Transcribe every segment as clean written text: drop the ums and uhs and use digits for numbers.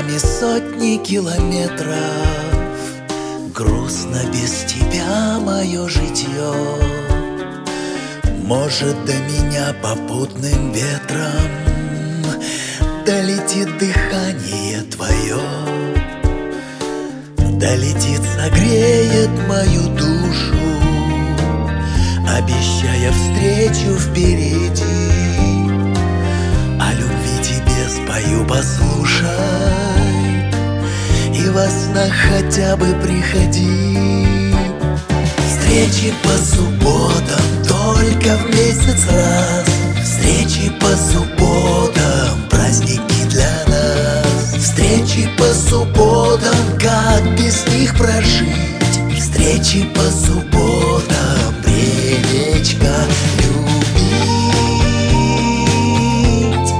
нами сотни километров. Грустно без тебя мое житье. Может, до меня попутным ветром долетит дыхание твое, долетит, согреет мою душу, обещая встречу впереди. О любви тебе спою, послушай, и во снах хотя бы приходи. Встречи по субботам только в месяц раз, встречи по субботам, праздники для нас. Встречи по субботам, как без них прожить? Встречи по субботам, времечко любить.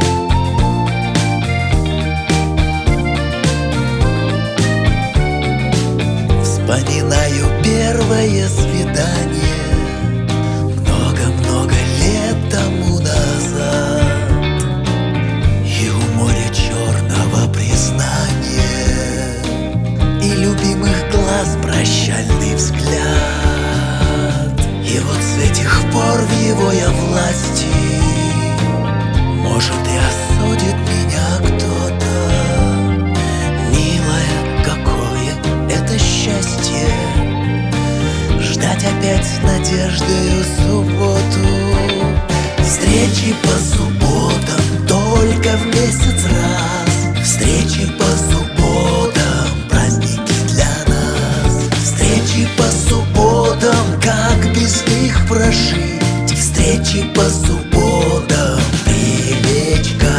Вспоминаю первое свидание много-много лет тому назад, и у моря черного признание, и любимых глаз прощальный взгляд. И вот с этих пор в его я власти, может, и осудит меня кто-то. Милая, какое это счастье, ждать опять с надеждою субботу. Встречи по субботам только в месяц раз, встречи по субботам, праздники для нас. Встречи по субботам, как без них прожить? Встречи по субботам, времечко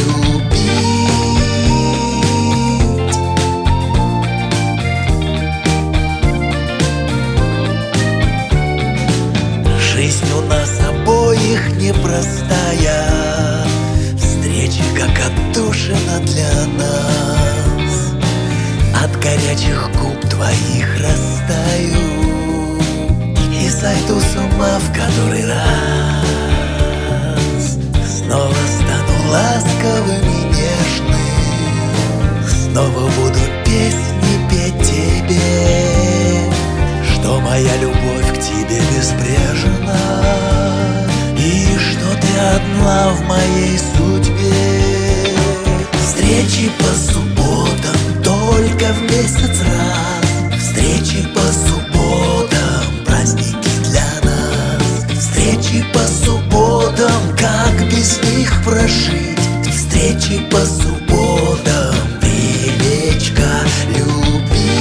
любить. Жизнь у нас обоих непростая, встречи как отдушина для нас. От горячих губ твоих растаю и сойду с ума в который раз. Снова стану ласковым и нежным, снова буду песни петь тебе, что моя любовь к тебе безбрежна, и что ты одна в моей судьбе. Встречи по субботам только в месяц раз, встречи по субботам, праздники для нас. Встречи по субботам, как без них прожить? Встречи по субботам, времечко любить.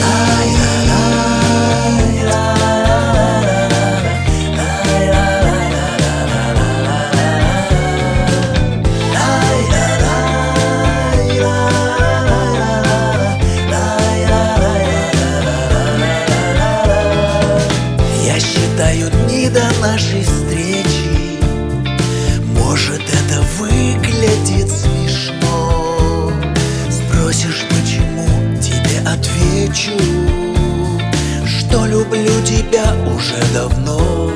Я считаю дни до нашей встречи, может, это выглядит смешно. Спросишь, почему, тебе отвечу, что люблю тебя уже давно.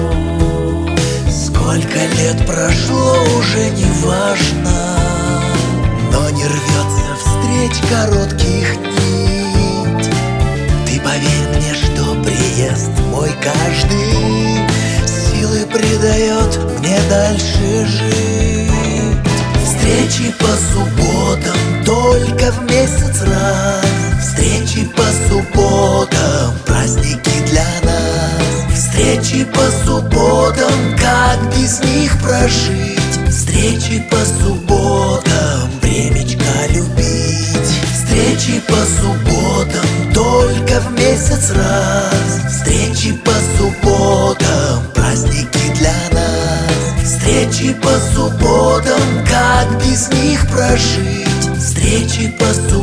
Сколько лет прошло, уже не важно, но не рвется встреч коротких нить. Ты поверь мне, что приезд мой каждый силы придает мне дальше жить. Встречи по субботам только в месяц раз, встречи по субботам, праздники для нас. Встречи по субботам, как без них прожить? Встречи по субботам, времечко любить. Встречи по субботам только в месяц раз, встречи по субботам, праздники для нас. Встречи по субботам, как без них прожить? Встречи по субботам.